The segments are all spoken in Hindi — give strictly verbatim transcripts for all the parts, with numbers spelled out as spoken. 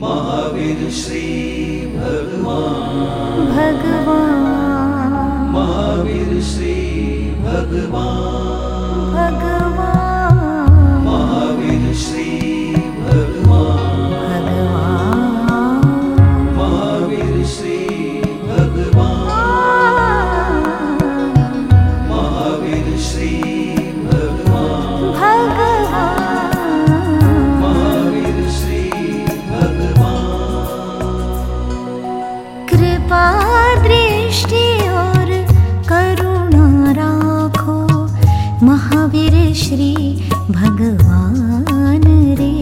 महावीर श्री भगवान भगवान महावीर श्री भगवान भगवान महावीर श्री भगवान भगवान महावीर श्री भगवान महावीर श्री भगवान महावीर श्री भगवान कृपा दृष्टि और करुणा राखो महावीर श्री भगवान रे।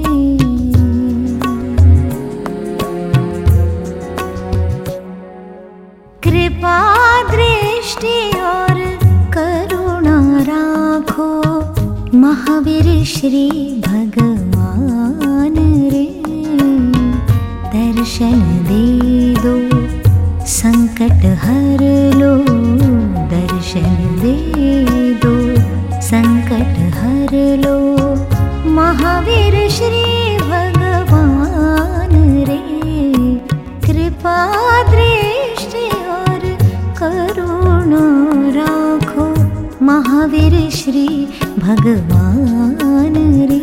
कृपा दृष्टि और करुणा राखो महावीर श्री भगवान रे। दर्शन दे दो संकट हर लो दर्शन दे दो संकट हर लो महावीर श्री भगवान रे। कृपा दृष्टि और करुणा राखो महावीर श्री भगवान रे।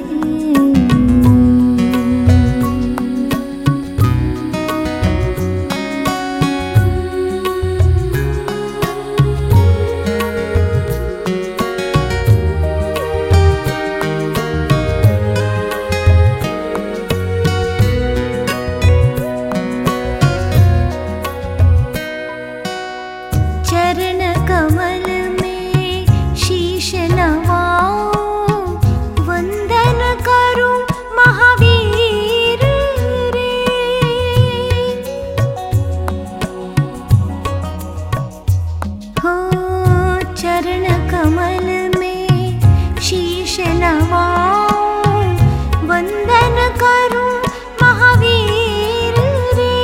चरण कमल में शीश नवाऊं वंदन करूं महावीर रे। हो चरण कमल में शीश नवाऊं वंदन करूं महावीर रे।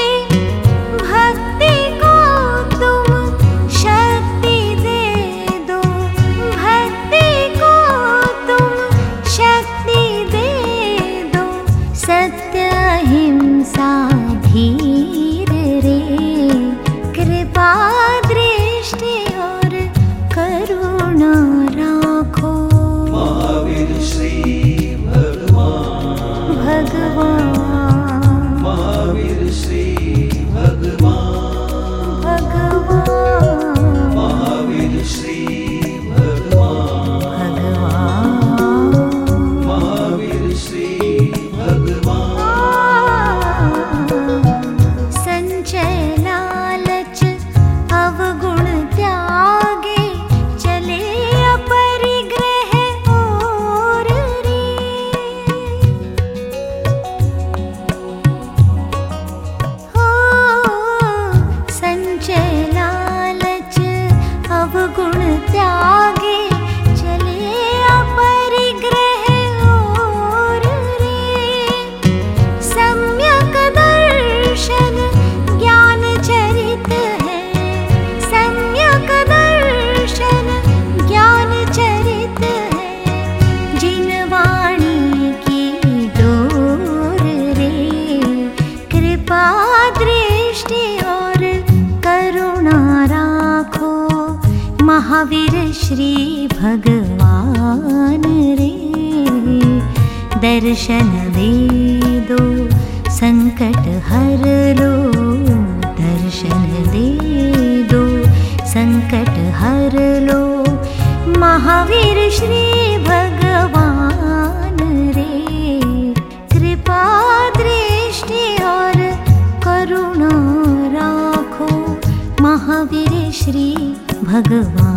भक्ति को तुम शक्ति दे दो भक्ति को तुम शक्ति दे दो सत्य अहिंसा धीर रे। कृपा दृष्टि और करुणा राखो महावीर श्री भगवान भगवान महावीर श्री भगवान भगवान महावीर श्री भगवान भगवान महावीर श्री भगवान संचय लालच अवगुण त्यागे चले अपरिग्रह और रे। हो संचय लालच अवगुण त्यागे चले अपरिग्रह और रे। सम्यक दर्शन ज्ञान चरित है सम्यक दर्शन ज्ञान चरित है जिन वाणी की डोर रे। कृपा दृष्टि और करुणा राखो महावीर श्री भगवान रे। दर्शन दे दो संकट हर लो दर्शन दे दो संकट हर लो महावीर श्री भगवान रे। कृपा दृष्टि और करुणा राखो महावीर श्री भगवान